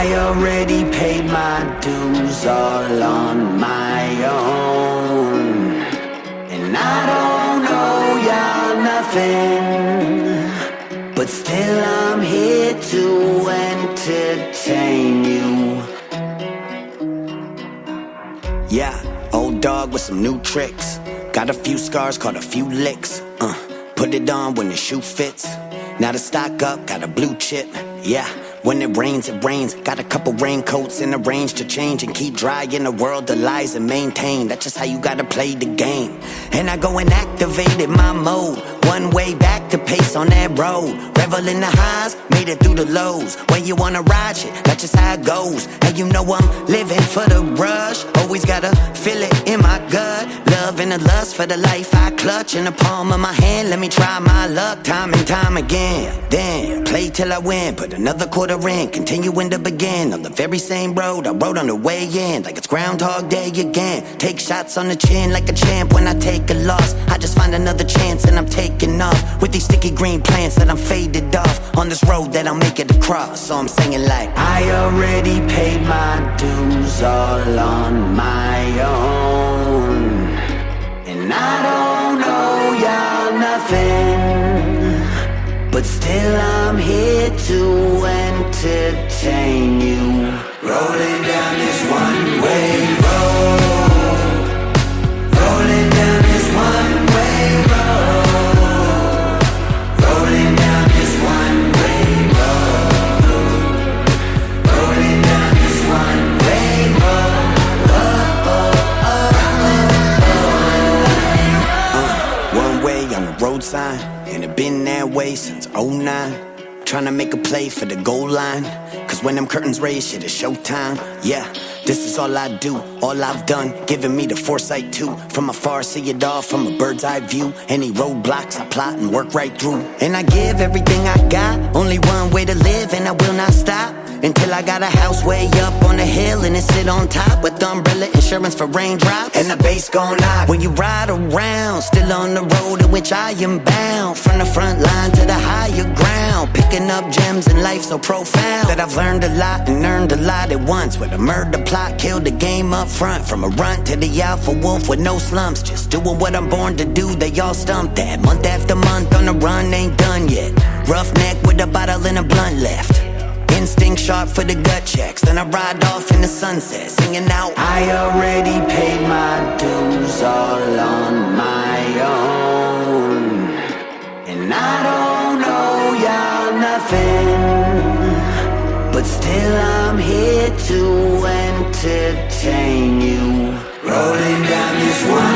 I already paid my dues all on my own, and I don't owe y'all nothing, but still I'm here to entertain you. Yeah, old dog with some new tricks. Got a few scars, caught a few licks. Put it on when the shoe fits. Now to stock up, got a blue chip. Yeah, when it rains, it rains. Got a couple raincoats in the range to change and keep dry in a world that lies and maintain. That's just how you gotta play the game. And I go and activated my mode. One way back to pace on that road. Revel in the highs, made it through the lows. When you wanna ride shit, that's just how it goes. And you know I'm living for the rush. Always gotta feel it in my gut. Love and the lust for the life I clutch in the palm of my hand. Let me try my luck time and time again. Then play till I win, put another quarter in, continuing to begin on the very same road I rode on the way in, like it's Groundhog Day again. Take shots on the chin like a champ. When I take a loss, I just find another chance and I'm taking off with these sticky green plants that I'm faded off on this road that I'll make it across. So I'm singing like, I already paid my dues all on my own, and I don't owe y'all nothing, but still I'm here to entertain you. Rolling down this one-way road, rolling down this one-way road, rolling down this one-way road, rolling down this one-way road. One way on the road sign, and it been that way since '09. Tryna make a play for the goal line, cause when them curtains raise, shit is showtime. Yeah, this is all I do, all I've done, giving me the foresight too. From afar, see it all from a bird's eye view. Any roadblocks I plot and work right through. And I give everything I got, only one way to live, and I will not stop until I got a house way up on the hill and it sit on top with umbrella insurance for raindrops and the bass gon' knock. When you ride around, still on the road in which I am bound, from the front line to the higher ground, picking up gems in life so profound that I've learned a lot and earned a lot at once. With a murder plot, killed the game up front, from a runt to the alpha wolf with no slumps, just doing what I'm born to do. They all stumped that month after month on the run, ain't done yet. Roughneck with a bottle and a blunt left. Instinct sharp for the gut checks. Then I ride off in the sunset, singing out, I already paid my dues all on my own, and I don't owe y'all nothing, but still I'm here to entertain you. Rolling down this one